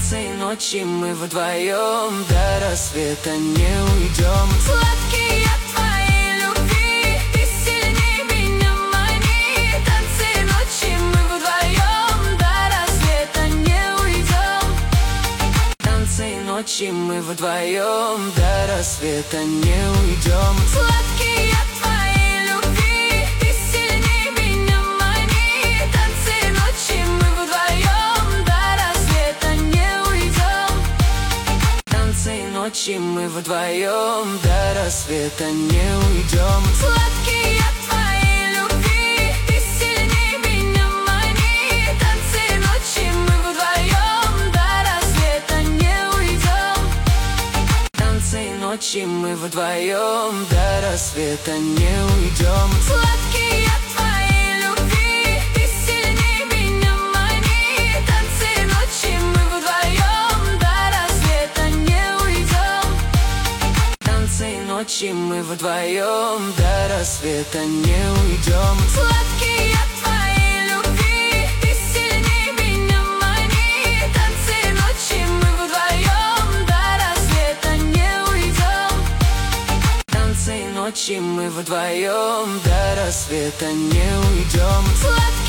Танцы ночи мы вдвоем, до рассвета не уйдем. Сладкие твои любви, ты сильнее меня мани. Танцы ночи мы вдвоем, до рассвета не уйдем. Танцы ночи мы вдвоем, до рассвета не уйдем. Сладкие твои любви, ты сильнее меня мани. Танцы ночи мы вдвоем, до рассвета не уйдем. Танцы ночи мы вдвоем, до рассвета не уйдем. Сладкие твои любви, ты сильнее меня мани. Танцы ночи мы вдвоем, до рассвета не уйдем. Танцы ночи мы вдвоем, до рассвета не уйдем. Сладкие твои любви, ты сильнее меня мани. Танцы ночи мы вдвоем, до рассвета не уйдем. Танцы ночи мы вдвоем, до рассвета не уйдем. Сладкие твои любви, ты сильнее меня мани. Танцы ночи мы вдвоем, до рассвета не уйдем. Танцы ночи мы вдвоем, до рассвета не уйдем.